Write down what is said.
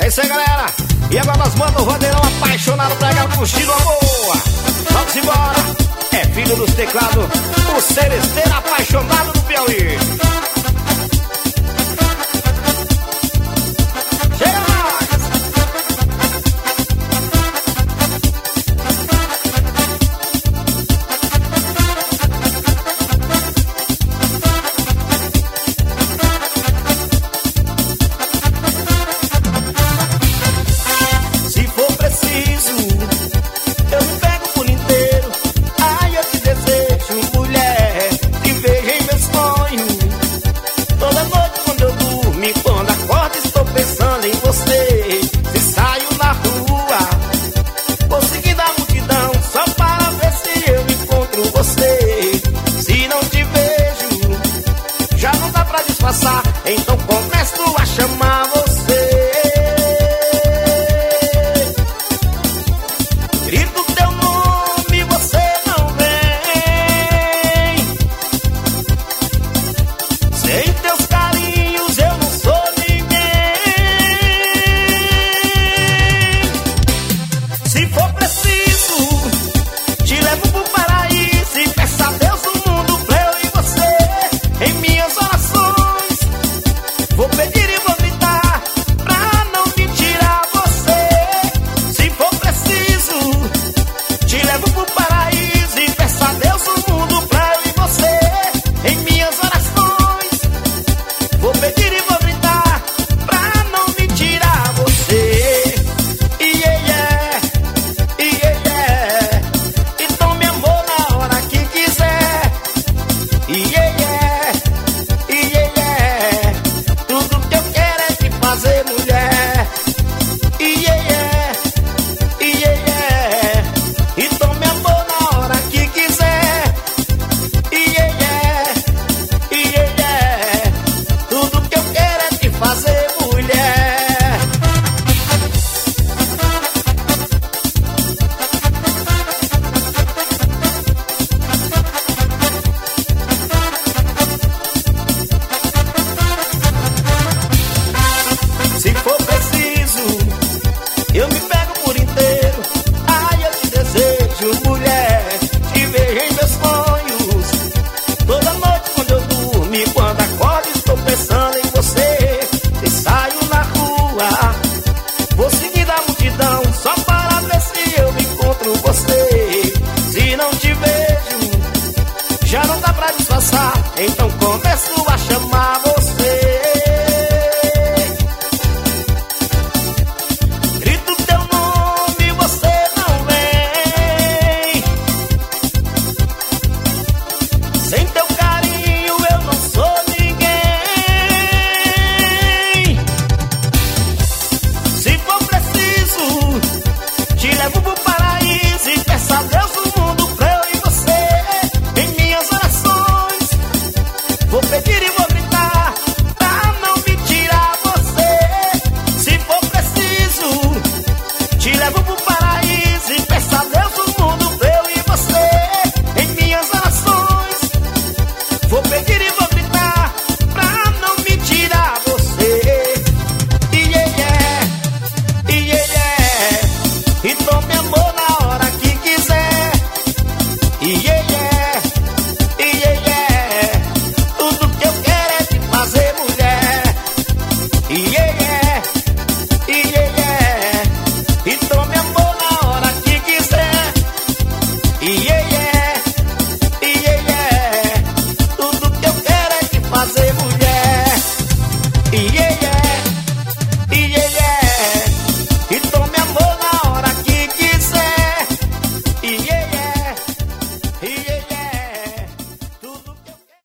É isso aí, galera. E agora nós mandamos o Rodeirão apaixonado pra cá com estilo boa. Vamos embora. É filho dos teclados, o seresteiro apaixonado do Piauí. Chega mais. Se for preciso, eu me pego por inteiro. Ai, eu te desejo, mulher, te vejo em meus sonhos. Toda noite quando eu durmo e quando acordo estou pensando em você. Se saio na rua, vou seguindo a multidão só para ver se eu encontro você. Se não te vejo, já não dá pra disfarçar, então começo a chamar você. Grito teu nome, você não vem. Sem teus carinhos eu não sou ninguém. Se for preciso, te levo pro paraíso e peço a Deus do mundo pra eu e você. Em minhas orações vou pedir e vou gritar pra não me tirar você. Se for preciso, te levo pro paraíso e peço a Deus do mundo pra eu e você. Em minhas orações vou pedir e vou gritar pra não me tirar você. E tome amor na hora que quiser. Tudo que eu quero é te fazer mulher. E tome amor na hora que quiser. Tudo que eu quero é te fazer mulher. Se for preciso, eu me pego por inteiro. Ai, eu te desejo, mulher, te vejo em meus sonhos. Toda noite quando eu durmo e quando acordo estou pensando em você. E saio na rua, vou seguindo a multidão só para ver se eu encontro você. Se não te vejo, já não dá pra disfarçar, então